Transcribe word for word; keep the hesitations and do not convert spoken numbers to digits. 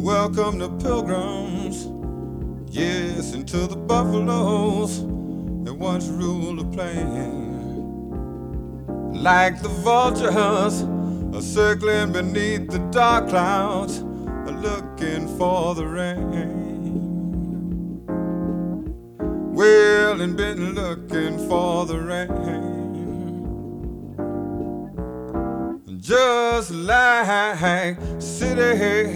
welcome the pilgrims, yes, into the buffaloes that once ruled the plain. Like the vultures are circling beneath the dark clouds, are looking for the rain. Well, and been looking for the rain. Just like city